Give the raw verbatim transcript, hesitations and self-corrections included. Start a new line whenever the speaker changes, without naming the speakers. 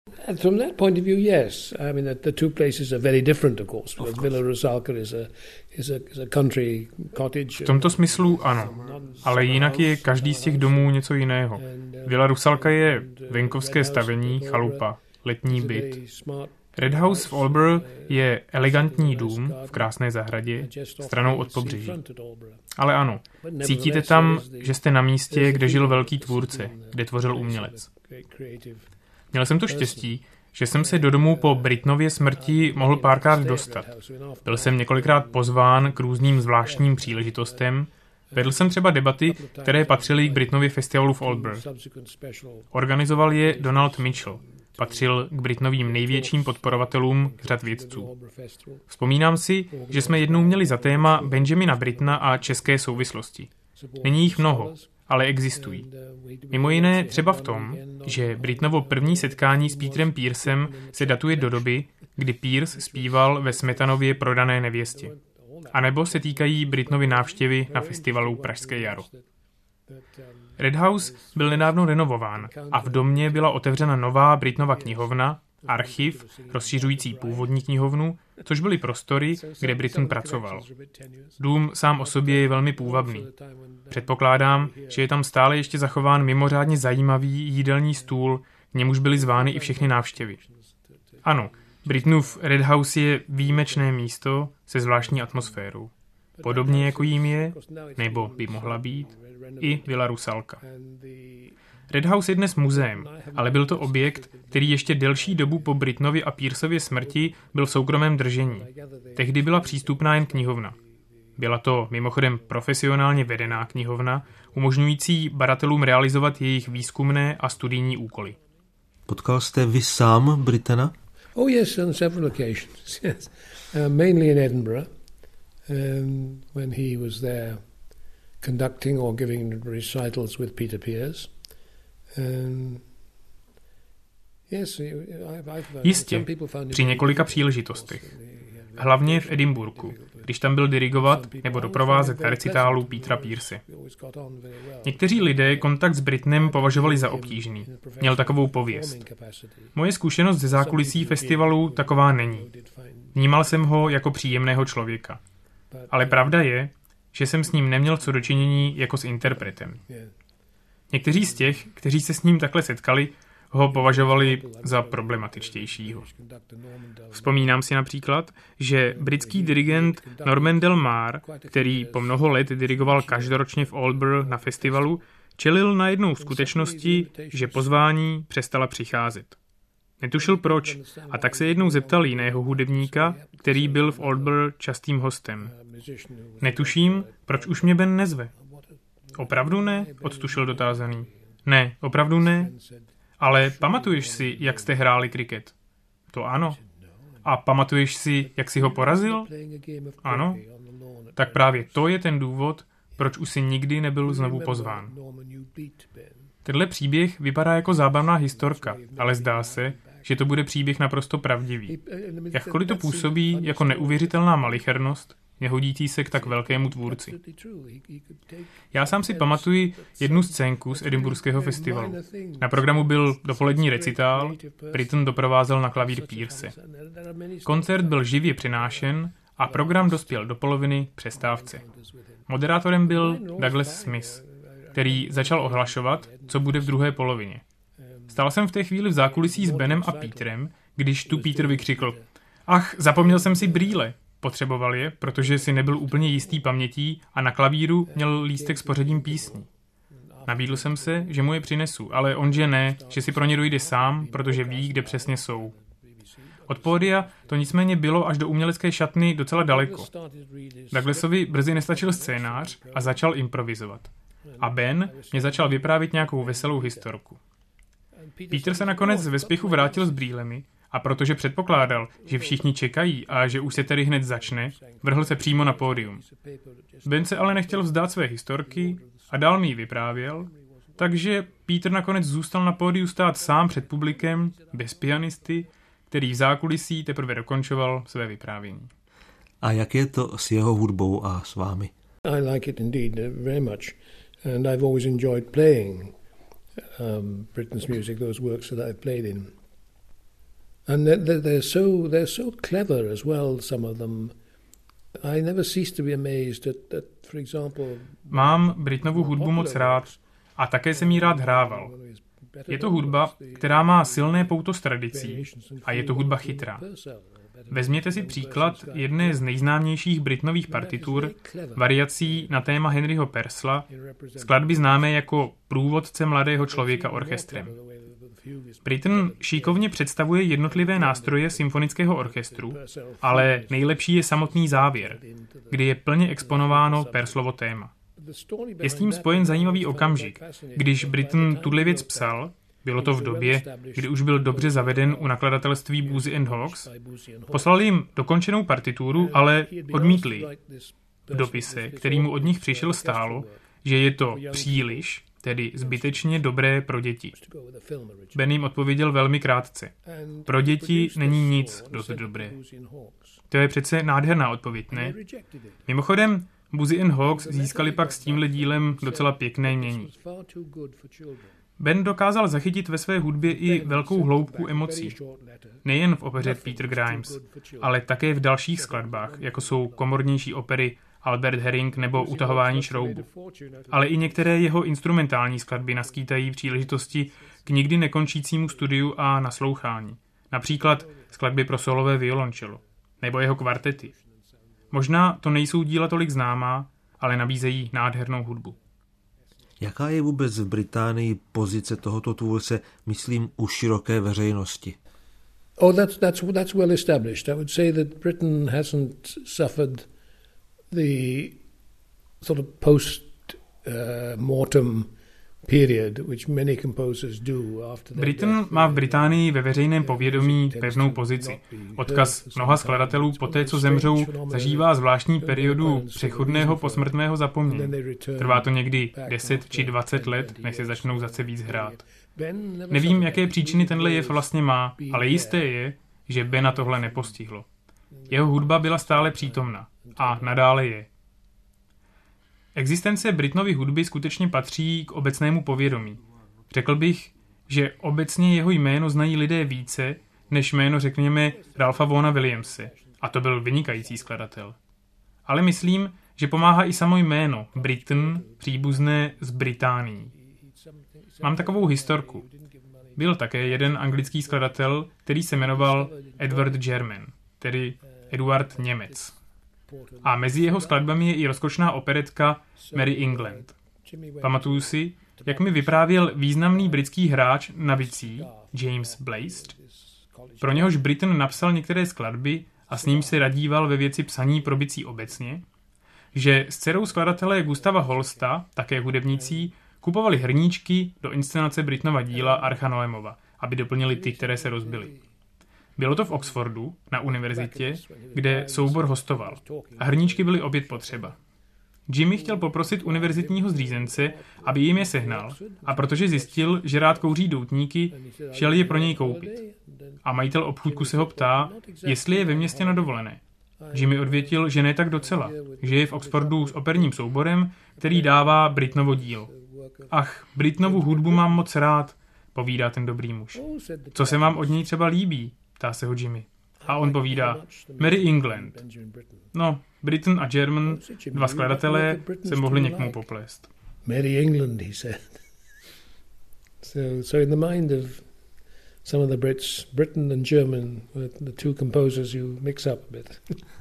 And from that point of view, yes. I mean, the, the two places are very different, of course. Of Villa Rusalka is a, is, a, is a country cottage.
V tomto smyslu ano, ale jinak je každý z těch domů něco jiného. Villa Rusalka je venkovské stavení, chalupa, letní byt. Red House v Aldborough je elegantní dům v krásné zahradě, stranou od pobřeží. Ale ano, cítíte tam, že jste na místě, kde žil velký tvůrce, kde tvořil umělec. Měl jsem to štěstí, že jsem se do domu po Britnově smrti mohl párkrát dostat. Byl jsem několikrát pozván k různým zvláštním příležitostem. Vedl jsem třeba debaty, které patřily k Britnově festivalu v Aldborough. Organizoval je Donald Mitchell. Patřil k Britnovým největším podporovatelům řad vědců. Vzpomínám si, že jsme jednou měli za téma Benjamina Brittona a české souvislosti. Není jich mnoho, ale existují. Mimo jiné třeba v tom, že Brittnovo první setkání s Petrem Pearsem se datuje do doby, kdy Pearse zpíval ve Smetanově Prodané nevěstě. A nebo se týkají Brittnovy návštěvy na festivalu Pražské jaro. Red House byl nedávno renovován a v domě byla otevřena nová Brittnova knihovna, archiv, rozšiřující původní knihovnu, což byly prostory, kde Britton pracoval. Dům sám o sobě je velmi půvabný. Předpokládám, že je tam stále ještě zachován mimořádně zajímavý jídelní stůl, k němuž byly zvány i všechny návštěvy. Ano, Brittonův Red House je výjimečné místo se zvláštní atmosférou. Podobně jako jím je, nebo by mohla být, i Villa Rusalka. Red House je dnes muzeem, ale byl to objekt, který ještě delší dobu po Brittnově a Pearsově smrti byl v soukromém držení. Tehdy byla přístupná jen knihovna. Byla to mimochodem profesionálně vedená knihovna, umožňující badatelům realizovat jejich výzkumné a studijní úkoly.
Potkal jste vy sám Brittona?
Oh yes, on several occasions, yes. Uh, mainly in Edinburgh, um, when he was there conducting or giving recitals with Peter Pearce. Um, yes, I've, I've,
Jistě, při několika příležitostech. Hlavně v Edinburghu, když tam byl dirigovat nebo doprovázet recitálu Petra Pearse. Někteří lidé kontakt s Brittonem považovali za obtížný. Měl takovou pověst. Moje zkušenost ze zákulisí festivalu taková není. Vnímal jsem ho jako příjemného člověka. Ale pravda je, že jsem s ním neměl co dočinění jako s interpretem. Někteří z těch, kteří se s ním takhle setkali, ho považovali za problematičtějšího. Vzpomínám si například, že britský dirigent Norman Del Mar, který po mnoho let dirigoval každoročně v Aldborough na festivalu, čelil najednou skutečnosti, že pozvání přestala přicházet. Netušil proč a tak se jednou zeptal jiného hudebníka, který byl v Aldborough častým hostem. Netuším, proč už mě Ben nezve. Opravdu ne? Odtušil dotázaný. Ne, opravdu ne. Ale pamatuješ si, jak jste hráli kriket? To ano. A pamatuješ si, jak jsi ho porazil? Ano. Tak právě to je ten důvod, proč už si nikdy nebyl znovu pozván. Tenhle příběh vypadá jako zábavná historka, ale zdá se, že to bude příběh naprosto pravdivý. Jakkoliv to působí jako neuvěřitelná malichernost, nehodící se k tak velkému tvůrci. Já sám si pamatuji jednu scénku z Edinburghského festivalu. Na programu byl dopolední recitál, Britton doprovázel na klavír Pearse. Koncert byl živě přenášen a program dospěl do poloviny přestávce. Moderátorem byl Douglas Smith, který začal ohlašovat, co bude v druhé polovině. Stál jsem v té chvíli v zákulisí s Benem a Petrem, když tu Peter vykřikl: Ach, zapomněl jsem si brýle. Potřeboval je, protože si nebyl úplně jistý pamětí a na klavíru měl lístek s pořadím písní. Nabídl jsem se, že mu je přinesu, ale on že ne, že si pro ně dojde sám, protože ví, kde přesně jsou. Od pódia to nicméně bylo až do umělecké šatny docela daleko. Douglasovi brzy nestačil scénář a začal improvizovat. A Ben mě začal vyprávět nějakou veselou historku. Peter se nakonec ve spěchu vrátil s brýlemi a protože předpokládal, že všichni čekají a že už se tedy hned začne, vrhl se přímo na pódium. Ben se ale nechtěl vzdát své historky a dál mi ji vyprávěl, takže Peter nakonec zůstal na pódiu stát sám před publikem, bez pianisty, který v zákulisí teprve dokončoval své vyprávění.
A jak je to s jeho hudbou a s vámi?
I like it indeed very much, and I've always enjoyed playing um, Britton's music, those works that I've played in. And they're, they're so they're so clever as well, some of them. I never cease to be amazed at, that, for example...
Mám Britnovu hudbu moc rád a také jsem jí rád hrával. Je to hudba, která má silné pouto s tradicí a je to hudba chytrá. Vezměte si příklad jedné z nejznámějších Britnových partitur, variací na téma Henryho Purcella, skladby známé jako Průvodce mladého člověka orchestrem. Britten šikovně představuje jednotlivé nástroje symfonického orchestru, ale nejlepší je samotný závěr, kdy je plně exponováno Purcellovo téma. Je s tím spojen zajímavý okamžik. Když Britten tuhle věc psal, bylo to v době, kdy už byl dobře zaveden u nakladatelství Boosey and Hawkes, poslal jim dokončenou partituru, ale odmítli. V dopise, který mu od nich přišel, stálo, že je to příliš, tedy zbytečně dobré pro děti. Ben jim odpověděl velmi krátce. Pro děti není nic dost dobré. To je přece nádherná odpověď, ne? Mimochodem, Boosey and Hawkes získali pak s tímhle dílem docela pěkné mění. Ben dokázal zachytit ve své hudbě i velkou hloubku emocí. Nejen v opeře Peter Grimes, ale také v dalších skladbách, jako jsou komornější opery Albert Herring nebo Utahování šroubu. Ale i některé jeho instrumentální skladby naskýtají příležitosti k nikdy nekončícímu studiu a naslouchání. Například skladby pro solové violoncello, nebo jeho kvartety. Možná to nejsou díla tolik známá, ale nabízejí nádhernou hudbu.
Jaká je vůbec v Británii pozice tohoto tvůrce, myslím, u široké veřejnosti?
Oh, that's that's that's well established. I would say that Britain hasn't suffered the sort of post uh, mortem period which many composers do after.
Britten má v Británii ve veřejném povědomí pevnou pozici. Odkaz mnoha skladatelů poté, co zemřou, zažívá zvláštní periodu přechodného posmrtného zapomnění. Trvá to někdy deset či dvacet let, než se začnou zase víc hrát. Nevím, jaké příčiny tenhle jev vlastně má, ale jisté je, že Bena tohle nepostihlo. Jeho hudba byla stále přítomna a nadále je. Existence Britnovy hudby skutečně patří k obecnému povědomí. Řekl bych, že obecně jeho jméno znají lidé více, než jméno, řekněme, Ralpha Vaughna Williamse. A to byl vynikající skladatel. Ale myslím, že pomáhá i samo jméno Britten, příbuzné z Británií. Mám takovou historku. Byl také jeden anglický skladatel, který se jmenoval Edward German, tedy Eduard Němec. A mezi jeho skladbami je i rozkošná operetka Mary England. Pamatuju si, jak mi vyprávěl významný britský hráč na bicí James Blazed. Pro něhož Britten napsal některé skladby a s ním se radíval ve věci psaní pro bicí obecně, že s dcerou skladatele Gustava Holsta, také hudebnící, kupovali hrníčky do inscenace Brittnova díla Archa Noemova, aby doplnili ty, které se rozbily. Bylo to v Oxfordu, na univerzitě, kde soubor hostoval. A hrníčky byly opět potřeba. Jimmy chtěl poprosit univerzitního zřízence, aby jim je sehnal, a protože zjistil, že rád kouří doutníky, šel je pro něj koupit. A majitel obchůdku se ho ptá, jestli je ve městě na dovolené. Jimmy odvětil, že ne tak docela, že je v Oxfordu s operním souborem, který dává Brittnovo dílo. Ach, Brittnovu hudbu mám moc rád, povídá ten dobrý muž. Co se vám od něj třeba líbí? Ptá se ho Jimmy. A on povídá, Mary England. No, Britten a German, dva skladatelé, se mohli někomu poplést.
Mary England, he said. So, so in the mind of some of the Brits, Britain and German were the two composers you mix up a bit.